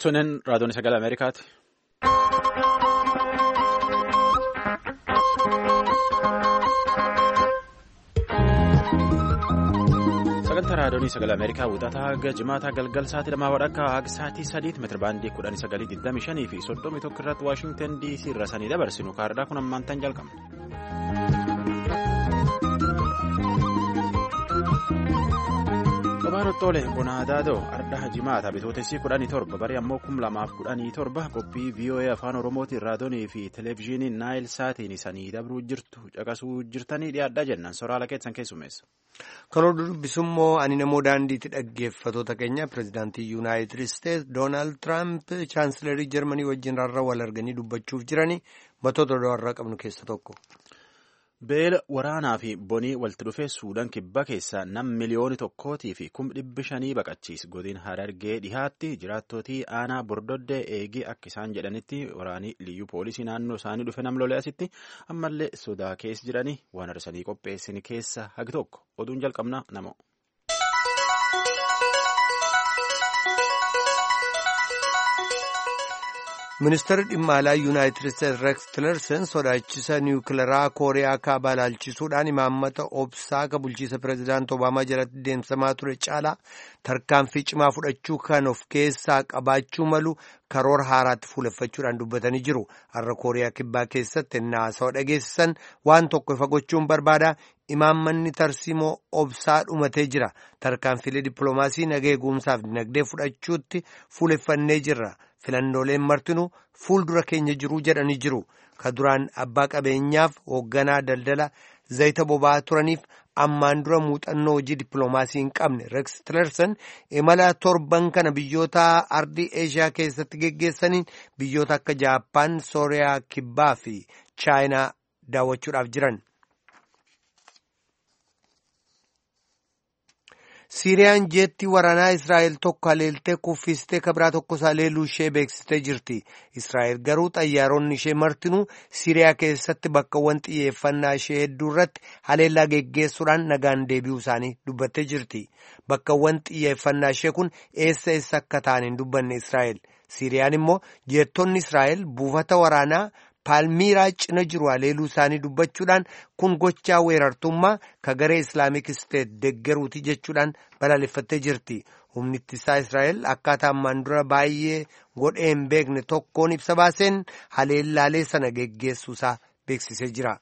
Sunen raadiyoon sagalee Ameerikaati. Sagantaa raadiyoon sagalee Ameerikaa wixataa haga jimaataa galgal sa'aatii 2 haga sa'aatii 3 meetira baandii 1925 fi 31 irratti Waashingtan DC irraa sanii dabarsinu kaardhaa kun ammaan tan jalqabna. Baroottoole Bonaadaadoo Ardaa Jimaata Bitootessi 17 barii ammoo 2017 qophii VOA Afaan Oromootiin raadiyoonii fi televezyiinii Naayil Saatiin isanii dabruu jirtu caqasuu jirtanii dhiyaadhaa jennan soraala keessan keessummeessa. Kan oduu dubbisummoo ani namoo daandiitti dhaggeeffatoota keenya pirezidaantii Yuunaayitid Isteetsi Doonaald Tiraamp chaansilarii Jarmanii wajjin rarra wal arganii dubbachuuf jiranii matoota warraa qabnu keessa tokko. Beela waraanaa fi bonii walitti dhufee Suudaan kibbaa keessaa nam miliyoona tokkootii fi 500,000 baqachiis godina Harargee dhihaatti jiraattootii aanaa bordoddee eegee akka isaan jedhanitti waraanii liyyuu poolisii naannoo isaanii dhufe nam lolee asitti ammallee sodaa keessa jiranii waan arsanii qopheessin keessa hagi tokko oduun jalqabna namoo. Ministeerri dhimma alaa Yuunaayitid Isteetsi Rex Tillerson sodaachisa niwukilaraa Kooriyaa kaabaa ilaalchisuudhaan imaammata obsaa ka bulchiisa pireezidaantii Obaamaa jalatti deemsamaa ture caalaa tarkaanfii cimaa fudhachuu kan of keessaa qabaachuu malu karoora haaraatti fuuleffachuudhaan dubbatanii jiru. Har'a Kooriyaa kibbaa keessatti haasawaa dhageessisan waan tokko ifa gochuun barbaada. Imaammanni tarsiimoo obsaa dhumatee jira. Tarkaanfiilee dippiloomaasii nagaa eegumsaaf dinagdee fudhachuutti fuuleffannee jirra. Filannooleen martinuu fuuldura keenya jiruu jedhanii jiru. Ka duraan abbaa qabeenyaaf hoogganaa daldala zayita boba'aa turaniif ammaan dura muuxannoo hojii dippiloomaasii hin qabne Rex Tillerson imala torban kana biyyoota ardii Eeshiyaa keessatti geggeessaniin biyyoota akka Jaappaan, Sooriyaa kibbaa fi Chaayinaa daawwachuudhaaf jiran. Siiriyaan jeetti waraanaa Israa'el tokko haleeltee kuffistee kabraa tokko haleeluu ishee beeksistee jirti. Israa'el garuu xayyaaronni ishee martinuu Siiriyaa keessatti bakkawwan xiyyeeffannaa ishee hedduu irratti haleellaa geggeessuudhaan nagaan deebi'uu isaanii dubbattee jirti. Bakkawwan xiyyeeffannaa ishee kun eessa akka ta'an hin dubbanne Israa'el. Siiriyaan immoo jeettonni Israa'el buufata waraanaa Paalmiiraa cina jiru haleeluu isaanii dubbachuudhaan kun gochaa weerartummaa ka garee Islaamik Isteet deggeruuti jechuudhaan balaaleffattee jirti. Humni ittisaa Israa'el akkaataa ammaan dura baay'ee godhee hin beekne tokkoon ibsa baaseen haleellaalee sana geggeessuusaa beeksisee jira.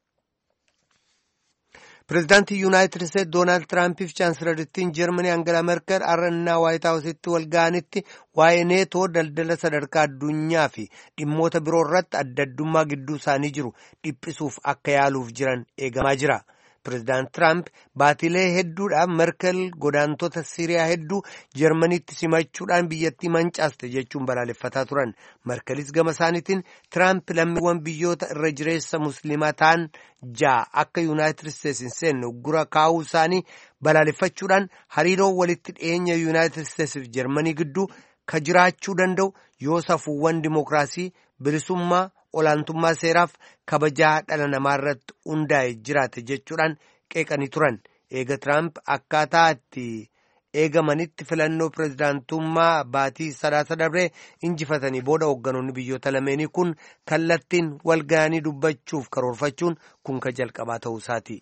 Pireezidaantii Yuunaayitid Isteetsi Doonaald Tiraampiif chaansilarittiin Jarmanii Angela Merkel har'annaa Waayit Haawusitti wal ga'anitti waa'ee neetoo daldala sadarkaa addunyaa fi dhimmoota biroo irratti adda addummaa gidduu isaanii jiru dhiphisuuf akka yaaluuf jiran eegamaa jira. Pireezidaant Tiraamp baatilee hedduudhaaf Merkel godaantota Siiriyaa hedduu Jarmaniitti simachuudhaan biyyattii mancaaste jechuun balaaleffataa turan. Merkelis gama isaaniitiin Tiraamp lammiiwwan biyyoota irra jireessa musliimaa ta'an 6 akka Yuunaayitid Isteetsi hin seenne uggura kaa'uu isaanii balaaleffachuudhaan hariiroo walitti dhiyeenya Yuunaayitid Isteetsi fi Jarmanii gidduu ka jiraachuu danda'u yoo safuuwwan dimookiraasii bilisummaa olaantummaa seeraaf kabajaa dhala namaa irratti hundaa'e jiraate jechuudhaan qeeqanii turan. Eega Tiraamp akkaataa itti eegamanitti filannoo pireezidaantummaa baatii sadaasa dabree injifatanii booda hoogganoonni biyyoota lameenii kun kallattiin wal ga'anii dubbachuuf karoorfachuun kun ka jalqabaa ta'uu isaati.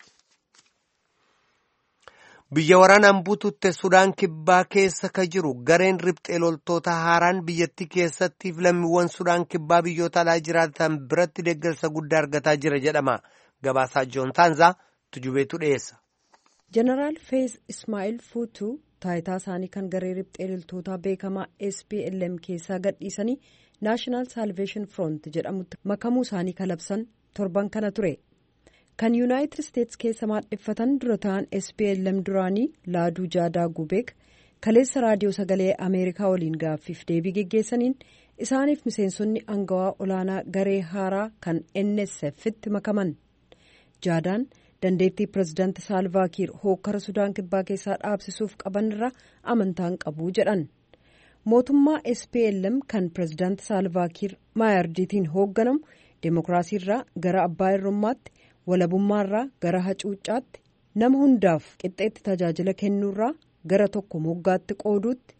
Biyya waraanaan buututte Sudaan kibbaa keessa ka jiru gareen riphxee loltoota haaraan biyyattii keessattiif lammiiwwan Sudaan kibbaa biyyoota alaa jiraatan biratti deeggarsa guddaa argataa jira jedhama. Gabaasaa Joontaanzaa tujubeetu dhiyeessa. Jeneraal Feez Ismaa'il Fuutuu taayitaa isaanii kan garee riphxee loltootaa beekamaa SPLM keessaa gadhiisanii Naashinaal Saalveeshin Front jedhamutti makamuu isaanii kalabsan torban kana ture. Kan Yuunaayitid Isteetsi keessa maadheffatan dura ta'an SPLM duraanii Laaduu Jaadaa Gubeek kaleessa raadiyoo sagalee Ameerikaa waliin gaaffiif deebii geggeessaniin isaaniif miseensonni aangawaa olaanaa garee haaraa kan NSF'tti makaman. Jaadaan dandeettii pireezidaanti Saalvaa Kiir hookkara Sudaan kibbaa keessaa dhaabsisuuf qaban irraa amantaan qabu jedhan. Mootummaa SPLM kan pireezidaanti Saalvaa Kiir Maayaardiitiin hoogganamu deemokiraasii irraa gara abbaa irrummaatti walabummaarraa gara hacuuccaatti nama hundaaf qixxeetti tajaajila kennuurraa gara tokko moggaatti qooduutti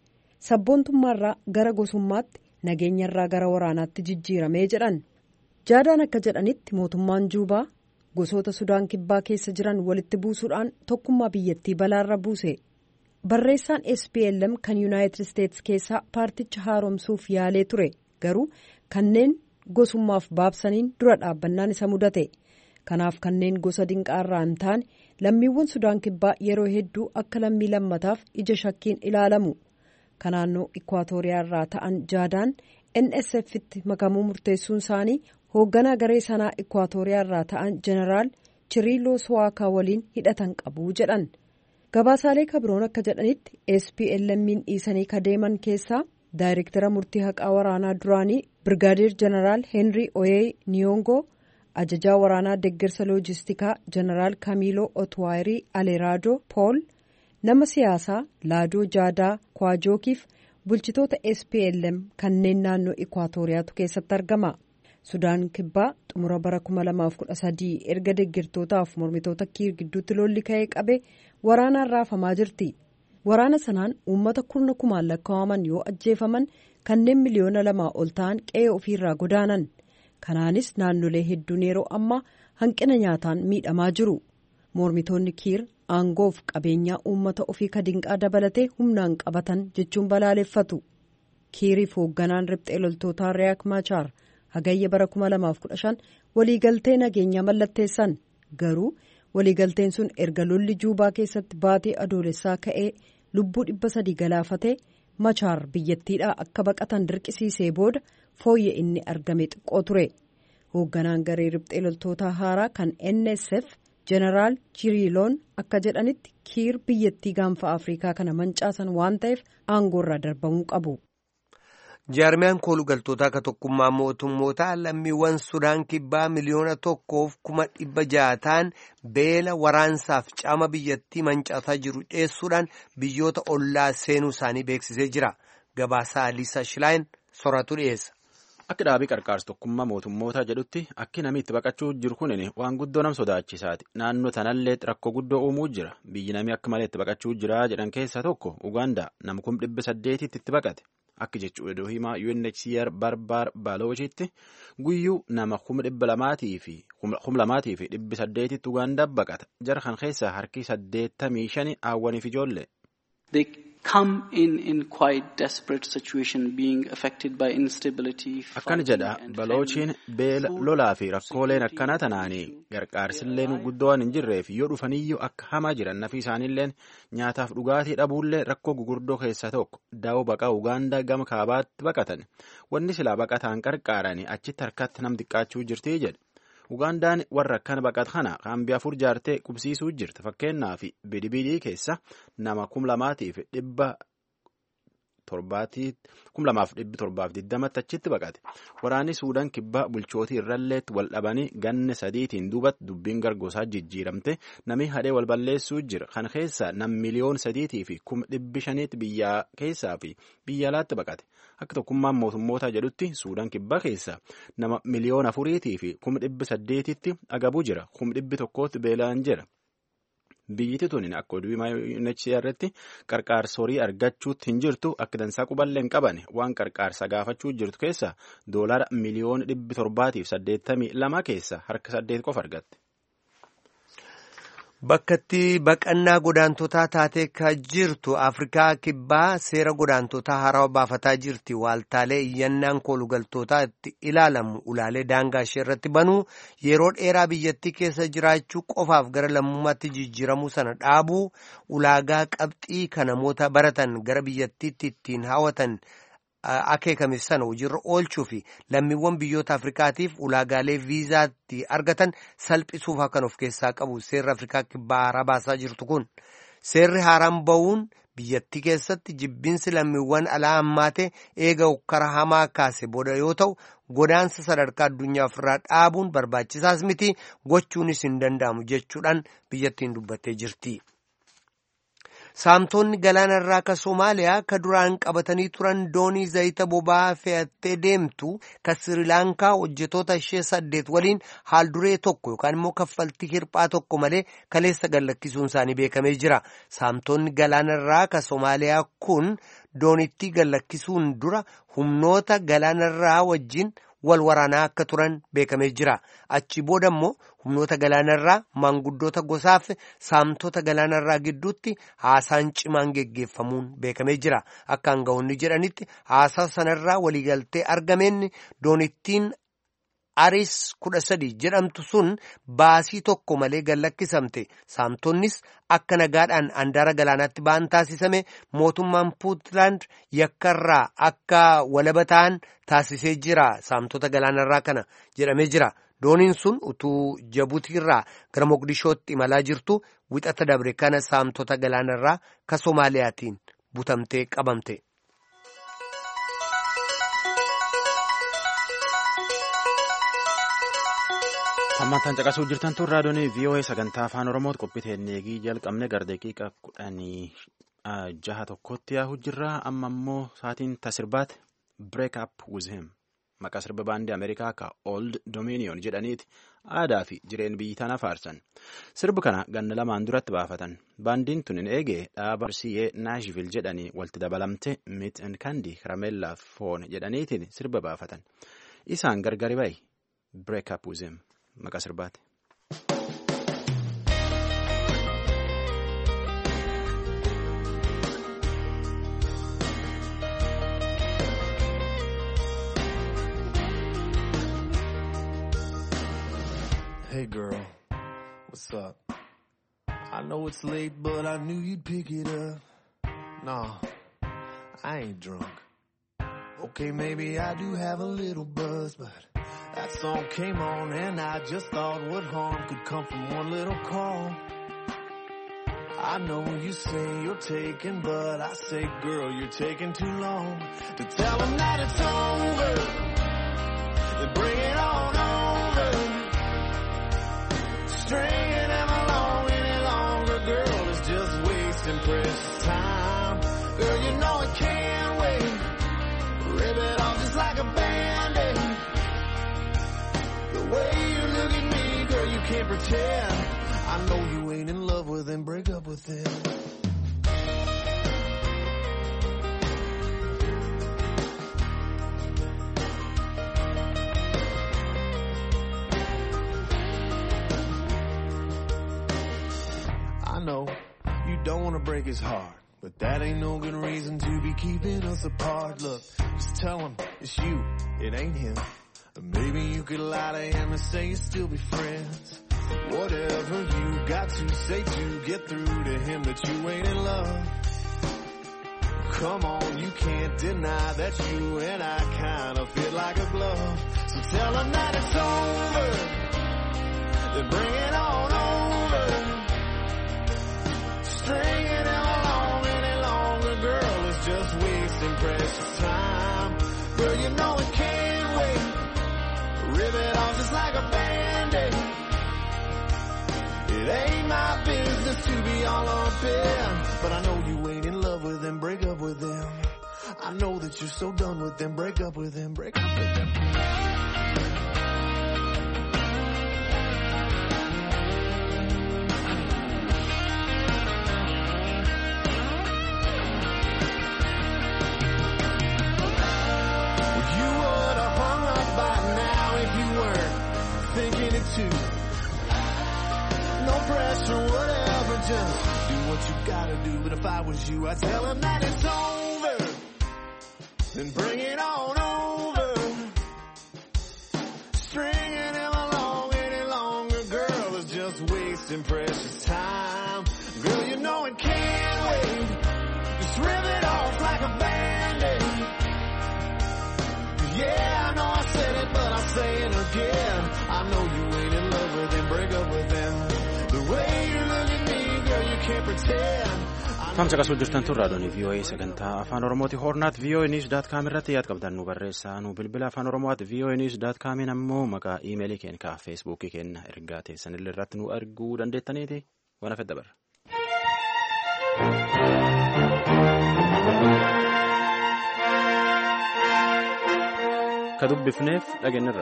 sabboontummaarraa gara gosummaatti nageenyarraa gara waraanaatti jijjiiramee jedhan. Jaadaan akka jedhanitti mootummaan Juubaa gosoota Sudaan kibbaa keessa jiran walitti buusuudhaan tokkummaa biyyattii balaarra buuse. Barreessaan SPLM kan Yuunaayitid Isteetsi keessaa paarticha haaromsuuf yaalee ture garuu kanneen gosummaaf baabsaniin dura dhaabbannaan isa mudate. Kanaaf kanneen gosa dinqaarraa hin taane lammiiwwan Sudaan kibbaa yeroo hedduu akka lammii lammataaf ija shakkiin ilaalamu. Kan naannoo Ikwaatooriyaarraa ta'an Jaadaan NSF'tti makamuu murteessuun isaanii hoogganaa garee sanaa Ikwaatooriyaarraa ta'an Jeneraal Chiriiloo Swaakaa waliin hidhatan qabu jedhan. Gabaasaalee kabiroon akka jedhanitti SPLM'n dhiisanii kadeeman keessaa daayirektara murtii haqaa waraanaa duraanii Birgaadeer Jeneraal Henry Oyee Niyongoo, ajajaa waraanaa deeggarsa loojistikaa Jeneraal Kamiiloo Otwaayirii Aleeraadoo Pool, nama siyaasaa Laadoo Jaadaa Kwaajokiif bulchitoota SPLM kanneen naannoo Ikwaatooriyaatu keessatti argama. Sudaan kibbaa xumura bara 2013 erga deeggartootaaf mormitoota Kiir gidduutti lolli ka'ee qabe waraanaan raafamaa jirti. Waraana sanaan uummata kurna kumaan lakkaa'aman yoo ajjeefaman kanneen miliyoona 2 ol ta'an qe'ee ofiirraa godaanan. Kanaanis naannolee hedduun yeroo ammaa hanqina nyaataan miidhamaa jiru. Mormitoonni Kiir aangoof qabeenyaa uummata ofii kadinqaa dabalatee humnaan qabatan jechuun balaaleffatu. Kiiriif hoogganaan riphxee loltootaa Riyaak Maachaar hagayya bara 2015 waliigaltee nageenyaa mallatteessan. Garuu waliigalteen sun erga lolli Juubaa keessatti baatee adoolessaa ka'ee lubbuu 300 galaafatee Maachaar biyyattiidhaa akka baqatan dirqisiisee booda fooyye inni argame xiqqoo ture. Hoogganaan garee riphxee loltootaa haaraa kan NSF Jeneraal Chiriiloon akka jedhanitti Kiir biyyattii gaanfa Afrikaa kana mancaasan waan ta'eef aangoorraa darbamuu qabu. Jaarmiyaan koolugaltootaa ka tokkummaa mootummootaa lammiiwwan Sudaan kibbaa miliyoona 1,600 ta'an beela waraansaaf caama biyyattii mancaasaa jiru dhiyeessuudhaan biyyoota ollaa seenuu isaanii beeksisee jira. Gabaasaa Liisa Shilaayin soratu dhiyeessa. Akka dhaabii qarqaarsa tokkummaa mootummootaa jedhutti akki namni itti baqachuu jiru kunin waan guddoo nam sodaachisaati. Naannoo tanallee rakkoo guddoo uumuu jira. Biyyi namni akka malee itti baqachuu jira jedhan keessaa tokko Ugaandaa nama 800 itti baqate. Akka jechuun iddoo himaa UNHCR Barbaar Baaloochitti guyyuu nama 200,000 fi 800 Ugaandaa baqata. Jara kan keessaa harki 85 hawwaniif ijoollee. They come in quite desperate situation being affected by instability. Akkana jedha Baloochiin beela lolaa fi rakkooleen akkana tanaanii gargaarsilleen guddoo waan hin jirreef yoo dhufaniyyuu akka hamaa jiran nafi isaaniilleen nyaataaf dhugaatii dhabuullee rakkoo gugurdoo keessaa tokko daa'oo baqaa Ugaandaa gama kaabaatti baqatan wanni silaa baqataan qarqaaranii achitti harkatti nam xiqqaachuu jirtii jedhe. Ugaandaan warra akkana baqat kana kaambii 4 jaartee qubsiisuu jirti. Fakkeenyaaf bidibidii keessa nama 2,720 achitti baqate. Waraanni Suudaan kibbaa bulchootii irralleetti wal dhabanii ganna 3 duubatti dubbiin gargoosaa jijjiiramte namni hadhee wal balleessuu jira. Kan keessa nam miliyoon 3,500 biyya keessaa fi biyya alaatti baqate. Akka tokkummaan mootummootaa jedhutti Suudaan kibbaa keessa nama miliyoona 4 fi 800tti agabuu jira. 100 beelaan jira. Biyyiti tuni akka oduu UNHCR'tti qarqaarsa horii argachuutti hin jirtu akka dansaa quballee hin qaban waan qarqaarsa gaafachuu jirtu keessa doolaara miliyoona 782 keessa harka 8 qofa argatte. Bakkatti baqannaa godaantotaa taatee ka jirtu Afrikaa kibbaa seera godaantotaa haarawaa baafataa jirti. Waaltaalee iyyannaan koolugaltootaa itti ilaalamu ulaalee daangaa ishee irratti banuu yeroo dheeraa biyyattii keessa jiraachuu qofaaf gara lammummaatti jijjiiramuu sana dhaabuu ulaagaa qabxii kan namoota baratan gara biyyattiitti ittiin hawwatan akeekame sana hojiirra oolchuu fi lammiiwwan biyyoota Afrikaatiif ulaagaalee viizaatti argatan salphisuuf kan of keessaa qabu seerri Afrikaa kibbaa haaraa baasaa jirtu kun seerri haaraan ba'uun biyyattii keessatti jibbinsi lammiiwwan alaa hammaate eega ukkara hamaa kaase booda yoo ta'u godaansa sadarkaa addunyaa ofirraa dhaabuun barbaachisaas miti gochuunis hin danda'amu jechuudhaan biyyattiin dubbattee jirti. Saamtonni galaanarraa ka Somaaliyaa ka duraan qabatanii turan doonii zayita boba'aa fe'attee deemtu ka Sirilaankaa hojjetoota ishee 8 waliin haal duree tokko yookaan immoo kaffaltii hirphaa tokko malee kaleessa gallakkisuun isaanii beekamee jira. Saamtonni galaanarraa ka Somaaliyaa kun doonittii gallakkisuun dura humnoota galaanarraa wajjin wal waraanaa akka turan beekamee jira. Achi booda immoo humnoota galaanarraa maanguddoota gosaaf saamtota galaanarraa gidduutti haasaan cimaan geggeeffamuun beekamee jira. Akka aangawoonni jedhanitti haasaa sanarraa waliigaltee argameen doonittiin Aris 13 jedhamtu sun baasii tokko malee gallakkisamte. Saamtonnis akka nagaadhaan handaara galaanaatti ba'an taasisame. Mootummaan Puutland yakkarraa akka walaba ta'an taasisee jira. Saamtota galaanarraa kana jedhamee jira. Dooniin sun utuu Jabuutiirraa gara Moqdishootti imalaa jirtu wixata dabre kana saamtota galaanarraa ka Soomaaliyaatiin butamtee qabamte. Hammataan caqasuu jirtan tun raadiyoon VOA sagantaa afaan Oromootti qophii neegii jalqabne gara daqiiqa 16 yaa'u jirra. Amma immoo sa'aatiin tasirbaate break up with him maqaa sirba baandii Ameerikaa ka Old Dominion jedhaniiti aadaa fi jireenya biyyi tana faarsan. Sirbi kana ganna lamaan duratti baafatan. Baandiin tun hin eegee dhaaba RCA Nashville jedhanii walitti dabalamte Meat and Candy Caramella Foon jedhaniitiin sirba baafatan. Isaan gargari ba'i break up with him. Maqaa sirbaate. Hey girl, what's up? I know it's late, but I knew you'd pick it up. Nah, I ain't drunk. Okay, maybe I do have a little buzz, but that song came on and I just thought what harm could come from one little call. I know you say you're taking, but I say, girl, you're taking too long to tell them that it's over. Then bring it on over. Stringing them along any longer, girl, is just wasting precious time. Girl, you know it can't wait. Rip it off just like a Band-Aid. The way you look at me, girl, you can't pretend. I know you ain't in love with him, break up with him. I know you don't want to break his heart, but that ain't no good reason to be keeping us apart. Look, just tell him it's you, it ain't him. Maybe you could lie to him and say you'll still be friends. Whatever you got to say to get through to him that you ain't in love. Come on, you can't deny that you and I kind of fit like a glove. So tell him that it's over, then bring it on over. Stringing him along any longer, girl, is just wasting precious time. Girl, you know it can't wait. Rip it off just like a Band-Aid. It ain't my business to be all up in, but I know you ain't in love with him, break up with him. I know that you're so done with him, break up with him, break up with him. You would have hung up by now if you weren't thinking it too. No pressure, whatever, just do what you gotta do. But if I was you, I'd tell him that it's over, then bring it on over. Stringing him along any longer, girl, is just wasting precious time. Girl, you know it can't wait. Just rip it off like a Band-Aid. Yeah, I know I said it, but I'll say it again. I know you ain't in love with him, break up with him. Tamsa qasuu jirtan tun raadiyoon VOA sagantaa afaan Oromooti hornaat voanews.com irratti yaad qabdan nu barreessaa nu bilbila afaan Oromooti voanews.com ammoo maqaa iimeelii keenya ka feesbuukii keenya ergaa teessanillee irratti nu arguu dandeettaniiti waan afedda barra. Ka dubbifneef dhageenyarra.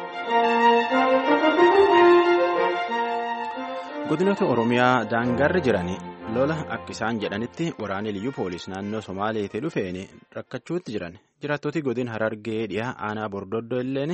Godinoota Oromiyaa daangarri jiranii lola akka isaan jedhanitti waraanni liyyuu poolis naannoo Somaaleetii dhufeen rakkachuutti jiran. Jiraattoti godina Harargee dhiyaa aanaa Bordoddoo illeen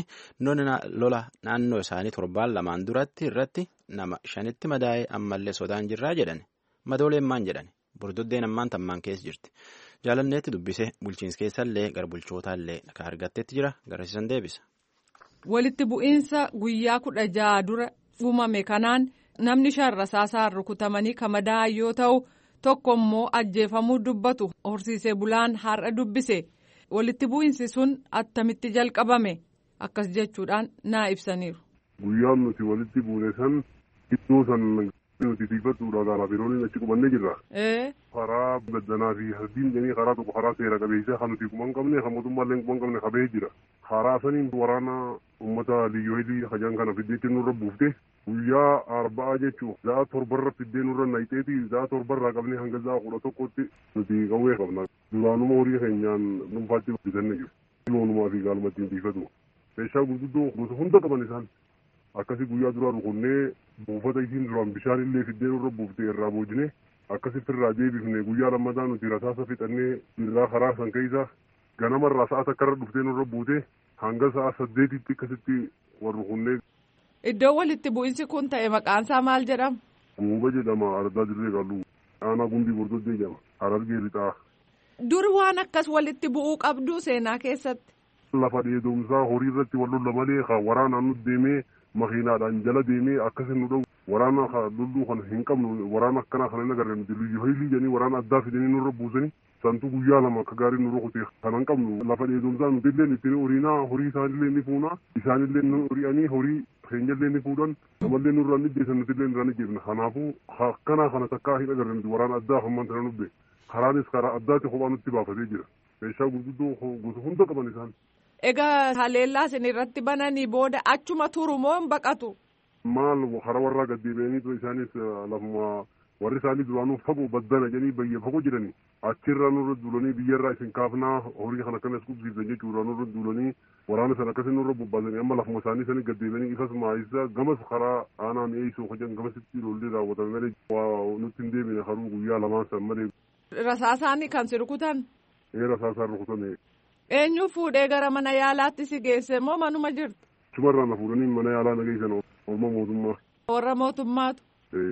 lola naannoo isaanii 7 duratti irratti nama 5 madaa'ee ammallee sodaan jirraa jedhan. Madooleen maan jedhan. Bordoddeen ammaan tammaan keessa jirti. Jaalanneetti dubbise bulchiinsa keessallee gara bulchootaallee kan argattetti jira garasiisan deebisa. Walitti bu'iinsa guyyaa 16 dura uumame kanaan namni 5 rasaasaan rukutamanii madaa'an yoo ta'u tokko immoo ajjeefamuu dubbatu horsiisee bulaan har'a dubbise. Walitti bu'iinsi sun attamitti jalqabame akkas jechuudhaan naa ibsaniiru. Guyyaan nuti walitti buune san iddoo san nuti tiifatuudha gaaraaf yeroon achi qubannee jirra. Karaa baddanaa fi hardiin jedhanii karaa tokko karaa seera qabeessa kan nuti kuma hin qabne kan mootummaallee kuma hin qabne qabee jira. Karaa saniin waraana uummata liyyoohilii hajaan kana fiddeetti nurra buufte guyyaa arba'aa jechuun za'a 7 fiddee nurra nayiteeti za'a 7 qabnee hanga za'a 11tti nuti qawwee qabna. Duraanuma horii keenyaan dhuunfaatti bitanne jiru. Loonumaa fi gaalumatti hin tiifatu. Meeshaa gurguddoo gosa hunda qaban isaan. Akkasii guyyaa duraa rukunnee buufata isiin duraan bishaan illee fiddee nurra buuftee irraa boojine akkasitti irraa deebifne guyyaa lammataa nuti rasaasa fixannee irraa karaa san keessa ganamarraa sa'a takkarra dhuftee nurra buute hanga sa'a 8tti akkasitti wal rukunnee. Iddoo walitti bu'iinsi kun ta'e maqaansaa maal jedhama? Guuba jedhama. Ardaa dirree qalluu. Aanaa Gumbii Bordoddee jedhama. Harargee lixaa. Dur waan akkas walitti bu'uu qabdu seenaa keessatti. Lafa dheedumsaa horii irratti wal lolla malee waraanaan nu deemee makiinaadhaan jala deemee akkasii nu dha'u waraana lulluu kan hin qabnu waraana akkanaa kan hin agarre nuti liyyoohilii jedhanii waraana addaa fidanii nurra buusanii santu guyyaa lama akka gaarii nu rukute kan hin qabnu lafa dheedumsaa nuti illee ittiin horiinaa horii isaanillee ni fuuna isaanillee nu hori'anii horii keenyallee ni fuudhan namallee nurraa ni jeesan nuti illee nurraa ni jeefna kanaafuu akkanaa kana takkaa hin agarre nuti waraana addaa hammaan tana nubbe karaanis karaa addaatti kophaa nutti baafatee jira meeshaa gurguddoo gosa hunda qaban isaan. Egaa haleellaa isin irratti bananii booda achuma turu moo baqatu? Maal hara warraa gaddeebi'anii isaanis lafuma warri isaanii duraanuu fagoo baddana jedhanii bayya fagoo jedhanii achirraa nurra duulanii biyyarraa isin kaafnaa horii kan akkanas qubsiisan jechuudha nurra duulanii waraana sana akkasii nurra bobbaasanii amma lafuma isaanii sanii gaddeebi'anii ifas maayisa gamas karaa aanaa mi'eessuu hojjan gamasitti lollee raawwatan malee waa nutti hin deemine haruu guyyaa lamaan san malee. Rasaasaanii kan si rukutan? Rasaasaan rukutame. Eenyu fuudhee gara mana yaalaatti si geesse moo manuma jirtu? Chumarraa na fuudhanii mana yaalaa na geessan orma mootummaa. Warra mootummaatu?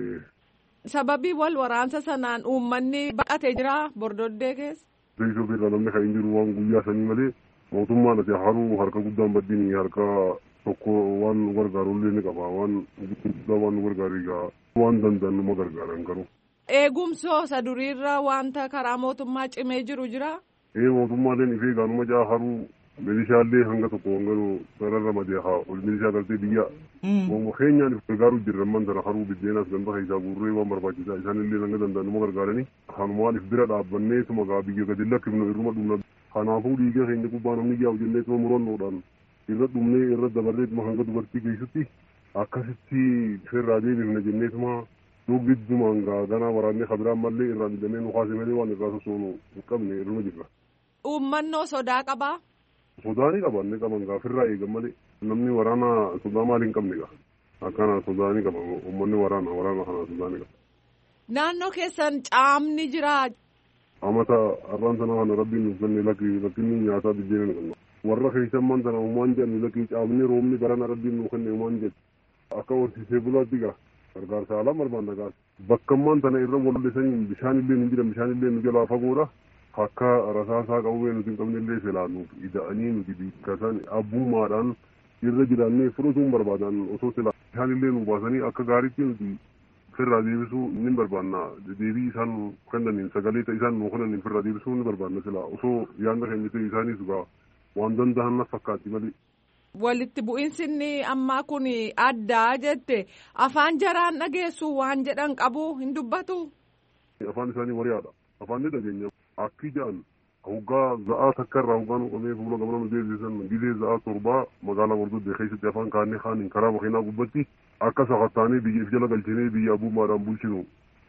Sababii wal waraansa sanaan uummanni baqatee jira Bordoddee keessa? Beeksisa birraa namni kan hin jiru waan guyyaa sanii malee mootummaan ati haruu harka guddaan baddiin harka tokko waan nu gargaarullee ni qaba waan guddaa waan nu gargaaru egaa waan danda'an numa gargaaran garuu. Eegumsoo isa duriirra wanta karaa mootummaa cimee jiru jira? Mootummaaleen ifee gaanuma jaa haruu milishaallee hanga tokko hanganu sararra madee haa milishaa galtee biyya. Keenyaan gargaaruu jirra man sana haruu biddeenas ganda keessaa guurree waan barbaachisaa isaanillee hanga danda'an numa gargaaranii kanumaaliif bira dhaabbannee tuma gaa biyya gadi lakkifnu irruma dhumna. Kanaafuu dhiiga keenya gubbaa namni yaa'u jennee tuma murannoodhaan irra dhumnee irra dabarree tuma hanga dubartii keessatti akkasitti firraa deebifna jennee tuma dugdiddumaan ganaa waraannee kabiraan mallee irraa midhamee nu kaase malee waan irraa sosoonu hin qabne irruma jirra. Uummannoo sodaa qabaa? Sodaa ni qaban ni qaban gaafirraa eegan malee namni waraana sodaa maali hin qabne gaa akkana sodaa ni qaba uummanni waraana kana sodaa ni qaba. Naannoo keessan caamni jira. Amata arraan sana kana rabbiin nuuf kenne lakkinni nyaataa biddeena ni qabna. Warra keessan man sana uumaan jedhan lakki caamni roobni barana rabbiin nuuf kenne uumaan jedhu akka horsiisee bulaatti gaa gargaarsa alaa barbaanna gaa bakkammaan tana irra walleessanii bishaanillee ni jira bishaanillee nu jalaa fagoodha. Akka rasaasaa qawwee nuti hin qabnellee filaanuuf ida'anii nuti biikkasan abbummaadhaan irra jiraannee fudhatuun barbaadan osoo silaa isaanillee nu baasanii akka gaariitti nuti firraa deebisuu ni barbaanna deebii isaan kennaniin sagalee isaan nu kennaniin firraa deebisuu ni barbaanna silaa osoo yaadna keenya ta'e isaanis gaa waan danda'an na fakkaatti malee. Walitti bu'iinsi ammaa kun addaa jette afaan jaraan dhageessu waan jedhan qabu hin dubbatu. Afaan isaanii wariyaadha afaan ni dhageenya. Akki jedhan hoggaa za'aa takkarraa hoggaan uumamee fuula gamana nu deebisan gidee za'aa 7 magaalaa Bordoddee keessatti afaan kaannee kaaniin karaa makiinaa gubbatti akka sakattaanee biyya if jala galchinee biyya abbummaadhaan bulchinu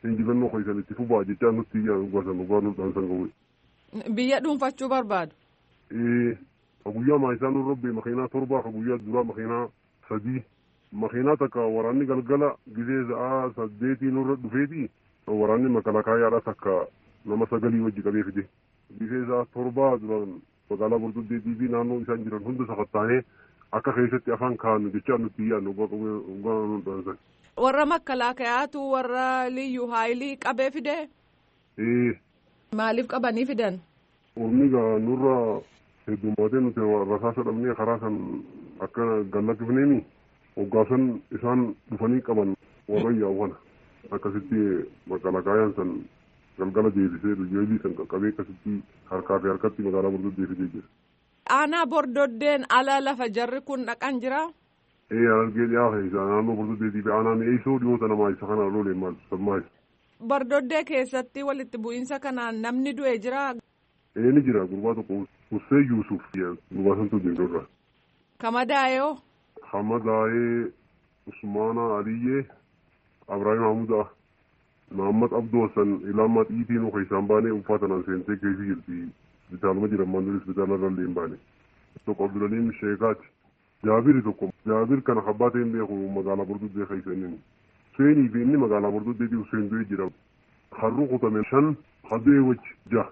injifannoo keessan itti fufaa jechaa nutti gwasan dhugaanudhaan san ga'u. Biyya dhuunfachuu barbaadu. Guyyaa maayisaa nurra bee makiinaa torbaa guyyaa duraa makiinaa 3 makiinaa takka waraanni galgala gizee sa'a 8 nurra dhufeeti waraanni makalakaayaadha takka nama 9 wajji qabee fide gizee sa'a torbaa duraan magaalaa Bordoddeetii fi naannoo isaan jiran hunda sakattaanee akka keessatti afaan kaa'annu jechaa nutti yaadnu dhugaanudhaan san. Warra makalakayaatu warra liyyuu haayilii qabee fide? Maaliif qabanii fidan? Ormi nurra heddummaatee nuti rasaasa dhabnee karaa san akka gallakkifneemi hoggaasan isaan dhufanii qaban warra yaawwana akkasitti makalakaayaan san galgala deebisee jeelii san qaqqabee akkasitti harkaa fi harkatti magaalaa Bordoddee fidee jira. Aanaa Bordoddeen ala lafa jarri kun dhaqan jira? Argee dhiyaata isaa naannoo Bordoddeetii fi aanaan eeysoo dhiyoota namaa isa kana loolee maal sammaayis. Bordoddee keessatti walitti bu'iinsa kanaan namni du'e jira? Ni jira gurbaa tokko Hussein Yusuf gurbaa santu jirurra. Kamadaayoo? Kamadaayee Usmaana Aliyyee Abrahaam Hamudaa Muhammad Abduu Hassan ilaamaa xiitiin oka isaan baanee uffatanaan seentee keessa jirti isbitaaluma jiran mandiri isbitaalarra illee hin baane. Tokko Abdulaliim Sheekaati. Jaabiri tokko Jaabir kana kabbaateen beeku magaalaa Bordoddee keessa inni. Huseenii fi inni magaalaa Bordoddeetii Huseen du'ee jira. Harruu kutame 5 hadee wajji 6.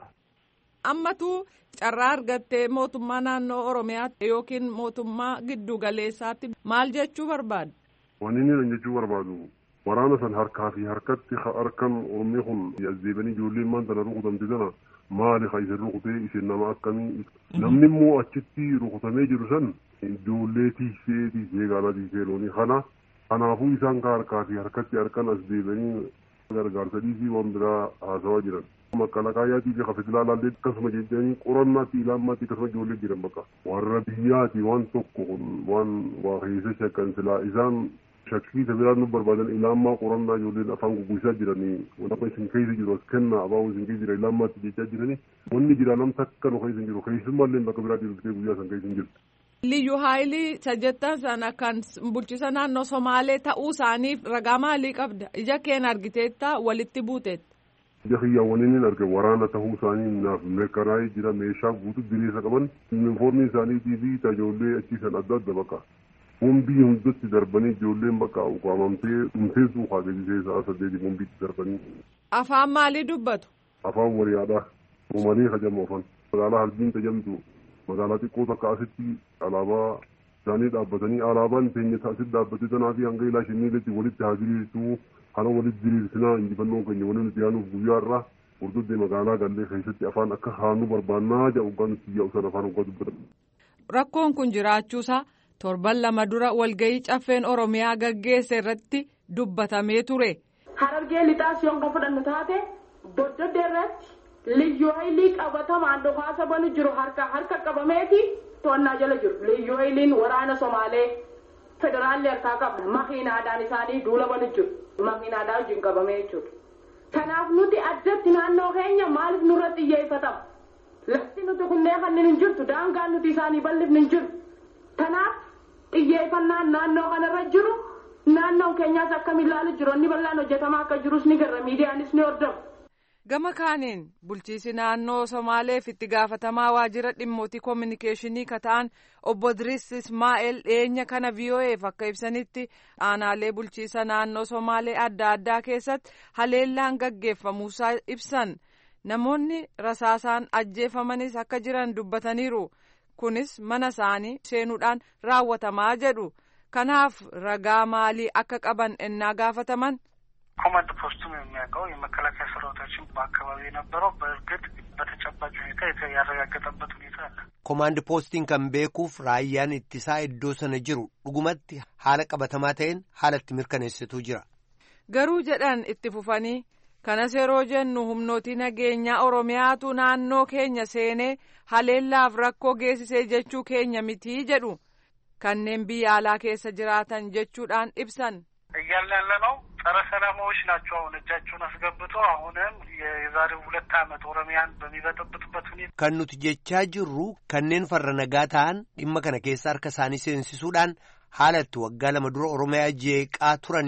Ammatu carraa argattee mootummaa naannoo Oromiyaatti yookiin mootummaa giddu galeessaatti maal jechuu barbaadu? Waan inni jechuu barbaadu waraana san harkaa fi harkatti harkan Oromii kun azzeebanii ijoolleen maanta na rukutamte sana maali ka isin rukutee isin nama akkamii namni immoo achitti rukutamee jiru san ijoollee tiisee gaalaa tiisee loonii kanaafuu isaan ka harkaa fi harkatti harkan as deebanii gargaarsa dhiisii waan biraa haasawaa jiran. Makalakaayaatii fi kafetilaalaallee akkasuma jechanii qorannaatti ilaammaatti akkasuma ijoollee jiran bakka warra biyyaati waan tokko kun waan waa keessa shakkan silaa isaan shakkii sabiraan nu barbaadan ilaammaa qorannaa ijoolleen afaan gugguisaa jiranii wanta isin keessa jiru as kennaa abaa'uu isin keessa jira ilaammaatti jechaa jiranii wanni jira nam takka nu keessa jiru keessummallee bakka biraa jirtee guyyaa san keessa hin jirtu. Liyyuu haayilii sajjettan sana kan bulchisa naannoo Somaalee ta'uu isaaniif ragaa maalii qabda? Ija keen argiteetta walitti buuteetta? Ija xiyyaawwaniin arge waraana ta'uu isaanii naaf mirkanaa'ee jira meeshaa guutuu diriirsa qaban yuunifoormii isaaniitii fi ijoollee achiisan adda adda bakka bombii hundatti darbanii ijoolleen bakka uqaamamtee dhumteessuu haagesisee sa'a 8 bombiitti darbanii. Afaan maalii dubbatu? Afaan wariyaadha. Uumanii hajamu afaan. Magaalaa Harbiin tajamtu magaalaa xiqqoo takka asitti alaabaa isaanii dhaabbatanii alaabaan teenya asitti dhaabbatee sanaa fi hanga ilaa shiniiletti walitti haa diriirtuu kana walitti diriirsinaa injifannoon keenya waliin nuti yaanuuf guyyaa irraa Bordoddee magaalaa gallee keessatti afaan akka haanu barbaannaa jedhu hoggaa nuti yaa'u sana afaan hoggaa dubbatan. Rakkoon kun jiraachuusaa torban 2 dura walgahii caffeen Oromiyaa gaggeesse irratti dubbatamee ture. Harargee lixaas yoon kan fudhannu taate Bordoddee irratti liyyuu haayilii qabatamaan dhukaasa banu jiru harka qabameeti to'annaa jala jiru. Liyyuu haayiliin waraana Somaalee federaalli harkaa qabna makiinaadhaan isaanii duula banu jiru. Makiinaadhaa wajjin qabamee jechuudha. Kanaaf nuti addatti naannoo keenya maaliif nurratti xiyyeeffatama? Lafti nuti kunneen kanneen hin jirtu daangaan nuti isaanii bal'ifni hin jiru. Kanaaf xiyyeeffannaan naannoo kanarra jiru naannoon keenyaas akkamiin ilaalu jiru inni bal'aan hojjetamaa akka jirus ni garra miidiyaanis ni hordofu. Gama kaaniin bulchiisi naannoo Somaaleef itti gaafatamaa waajjira dhimmootii koominikeeshinii kata'an obbo Idris Ismaa'eel dhiyeenya kana VOA'f akka ibsanitti aanaalee bulchiisa naannoo Somaalee adda addaa keessatti haleellaan gaggeeffamuusaa ibsan namoonni rasaasaan ajjeefamanis akka jiran dubbataniiru kunis mana isaanii seenuudhaan raawwatamaa jedhu kanaaf ragaa maalii akka qaban ennaa gaafataman. ኮማንድ ፖስቱም የሚያውቀው የመከላከያ ሰራዊታችን በአካባቢ የነበረው በእርግጥ በተጨባጭ ሁኔታ ያረጋገጠበት ሁኔታ አለ። ኮማንድ ፖስቲን kan beekuuf raayyaan ittisaa iddoo sana jiru dhugumatti haala qabatamaa ta'een haalatti mirkaneessituu jira. Garuu jedhan itti fufanii kanas yeroo jennu humnootii nageenyaa Oromiyaatu naannoo keenya seenee haleellaaf rakkoo geessisee jechuu keenya mitii jedhu kanneen biyya alaa keessa jiraatan jechuudhaan ibsan. እያልን ያለ ነው ጸረ ሰላማዎች ናቸው። አሁን እጃቸውን አስገብተው አሁንም የዛሬው 2 ዓመት ኦሮሚያን በሚበጠብጡበት ሁኔታ kan nuti jechaa jirru kanneen farra nagaa ta'an dhimma kana keessa harka isaanii seensisuudhaan haala itti waggaa 2 dura Oromiyaa jeeqaa turaniin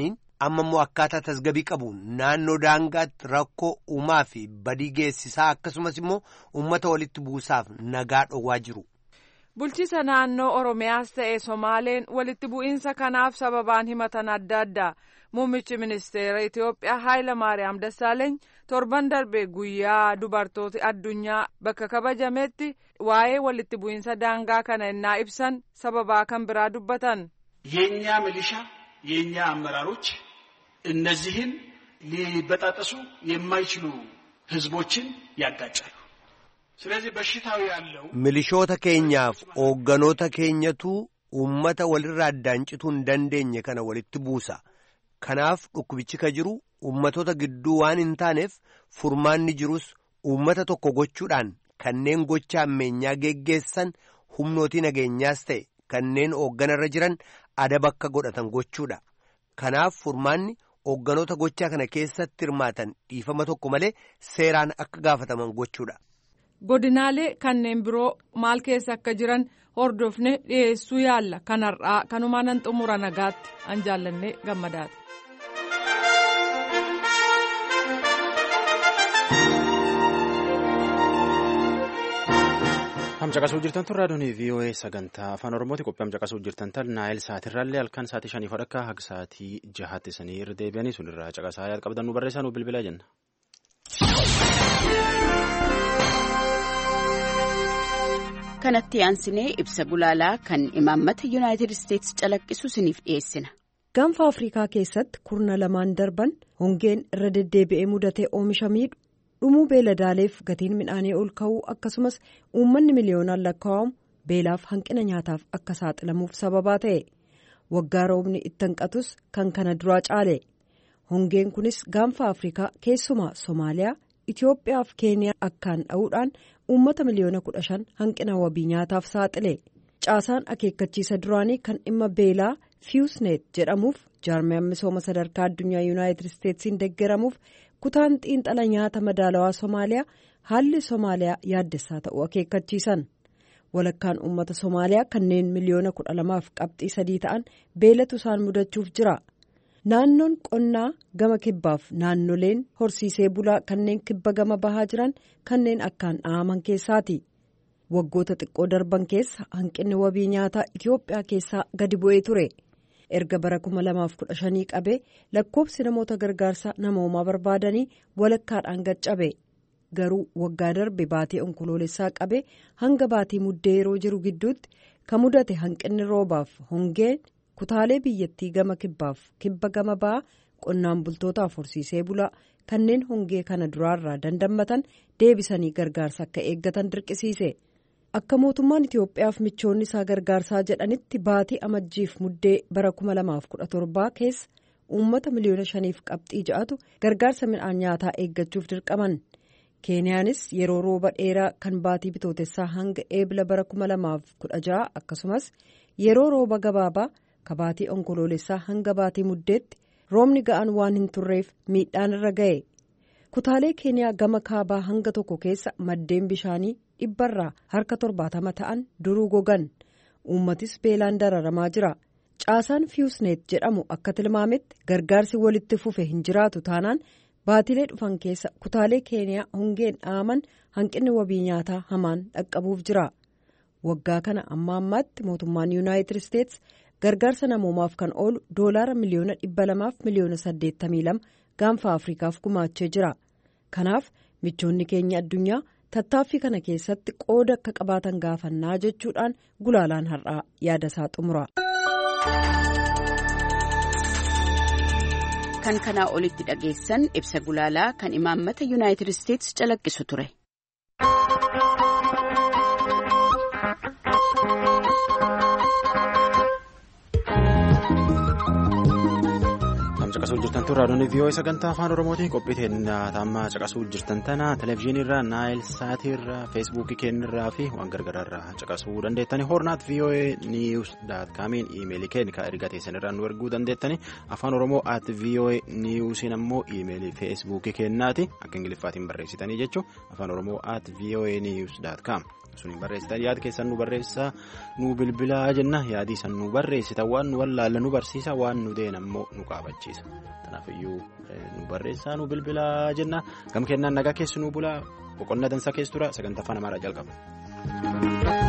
amma immoo akkaataa tasgabii qabu naannoo daangaatti rakkoo uumaa fi badii geessisaa akkasumas immoo uummata walitti buusaaf nagaa dhowwaa jiru. Bulchiisa naannoo Oromiyaas ta'e Somaaleen walitti bu'iinsa kanaaf sababaan himatan adda addaa. Muummichi ministeera Itoophiyaa Haayila Maariyaam Dassaaleeny torban darbe guyyaa dubartooti addunyaa bakka kabajametti waa'ee walitti bu'iinsa daangaa kana innaa ibsan sababaa kan biraa dubbatan. የኛ ሚሊሻ የኛ አመራሮች እነዚህን ሊበጣጠሱ የማይችሉ ህዝቦችን ያጋጫሉ። ስለዚህ በሽታው ያለው milishoota keenyaaf hoogganoota keenyatu uummata walirraa addaanchituu hin dandeenye kana walitti buusa. Kanaaf dhukkubichi ka jiru uummatoota gidduu waan hin taaneef furmaanni jirus uummata tokko gochuudhaan kanneen gocha ammeenyaa geggeessan humnootii nageenyaas ta'e kanneen hoogganarra jiran adaba akka godhatan gochuudha. Kanaaf furmaanni hoogganoota gochaa kana keessatti hirmaatan dhiifama tokko malee seeraan akka gaafataman gochuudha. Godinaalee kanneen biroo maal keessa akka jiran hordofne dhiyeessuu yaalla kanarraa kanumaan nan xumura nagaatti an jaallannee gammadaati. Hamcaqasuu jirtan tun raadiyoon VOA sagantaa afaan Oromooti qophii hamcaqasuu jirtan tan naayil saatirraallee halkan saatii 5 haga saatii 6 isanii irra deebi'anii sun irraa caqasaa yaad qabdan nu barreessaa nu bilbilaa jenna. Kanatti aansinee ibsa gulaalaa kan imaammata Yuunaayitid Isteetsi calaqqisu isiniif dhiyeessina. Gaanfa Afrikaa keessatti kurna lamaan darban hongeen irra deddeebi'ee mudatee oomisha miidhu. Dhumuu beeladaaleef gatiin midhaanii ol ka'uu akkasumas uummanni miliyoonaan lakkaa'amu beelaaf hanqina nyaataaf akka saaxilamuuf sababaa ta'e waggaa roobni itti hanqatus kan kana duraa caale hongeen kunis gaanfa Afrikaa keessumaa Somaaliyaa, Itoophiyaa fi Keeniyaa akkaan dha'uudhaan uummata miliyoona 15 hanqina wabii nyaataaf saaxile. Caasaan akeekkachiisa duraanii kan dhimma beelaa Fiusnet jedhamuuf jaarmiyaan misooma sadarkaa addunyaa Yuunaayitid Isteetsiin deeggaramuuf. Kutaan xiinxala nyaata madaalawaa Somaaliyaa haalli Somaaliyaa yaaddessaa ta'uu akeekkachiisan. Walakkaan uummata Somaaliyaa kanneen miliyoona 12.3 ta'an beelatu isaan mudachuuf jira. Naannoon qonnaa gama kibbaaf naannoleen horsiisee bulaa kanneen kibba gama bahaa jiran kanneen akkaan dhaaman keessaati. Waggoota xiqqoo darban keessa hanqinni wabii nyaataa Itoophiyaa keessaa gadi bu'ee ture. Erga bara 2015 qabee lakkoofsi namoota gargaarsa namoomaa barbaadanii walakkaadhaan gaccabe. Garuu waggaa darbe baatii onkoloolessaa qabee hanga baatii muddee yeroo jiru gidduutti kan mudate hanqinni roobaaf hongeen kutaalee biyyattii gama kibbaaf kibba gama ba'aa qonnaan bultootaaf horsiisee bulaa kanneen hongee kana duraarraa dandammatan deebisanii gargaarsa akka eeggatan dirqisiise. Akka mootummaan Itoophiyaaf michoonni isaa gargaarsaa jedhanitti baatii amajjiif muddee bara 2017 keessa uummata miliyoona 5.6tu gargaarsa midhaan nyaataa eeggachuuf dirqaman. Keeniyaanis yeroo rooba dheeraa kan baatii bitootessaa hanga eebila bara 2016 akkasumas yeroo rooba gabaabaa ka baatii onkoloolessaa hanga baatii muddeetti roobni ga'an waan hin turreef miidhaan irra ga'e. Kutaalee Keeniyaa gama kaabaa hanga tokko keessa maddeen bishaanii dhibbarraa harka 70 ta'an duruu gogan uummatis beelaan dararamaa jira. Caasaan Fiusnet jedhamu akka tilmaametti gargaarsi walitti fufe hin jiraatu taanaan baatilee dhufan keessa kutaalee Keeniyaa hongeen dhaaman hanqinni wabii nyaataa hamaan dhaqqabuuf jira. Waggaa kana amma ammaatti mootummaan Yuunaayitid Isteetsi gargaarsa namoomaaf kan oolu doolaara miliyoona 200 fi miliyoona 82 gaanfa Afrikaaf gumaachee jira. Kanaaf michoonni keenya addunyaa tattaaffii kana keessatti qooda akka qabaatan gaafannaa jechuudhaan gulaalaan har'aa yaadasaa xumura. Kan kanaa olitti dhageessan ibsa gulaalaa kan imaammata Yuunaayitid Isteetsi calaqqisu ture. Caqasuu jirtan tun raadiyoon VOA sagantaa afaan Oromootiin qophii amma caqasuu jirtan tana televezyiiniirraa naayil saatiirraa feesbuukii keenyarraa fi waan gargaraarraa caqasuu dandeettani hornaat VOA news.comiin iimeelii keenya erga teessanirraa nu erguu dandeettani afaan Oromoo at VOA newsiin ammoo iimeelii feesbuukii keenyaati akka ingiliffaatiin barreessitanii jechuun afaan Oromoo at VOA news.com. Suniin barreessitan yaada keessan nu barreessaa nu bilbilaa jenna yaadii san nu barreessitan waan nu wallaalla nu barsiisa waan nu deen ammoo nu qaabachiisa. Kanaafiyyuu nu barreessaa nu bilbilaa jenna. Gam kennaan nagaa keessi nu bulaa boqonnaa dansaa keessa tura sagantaa afaan Amaaraa jalqaba.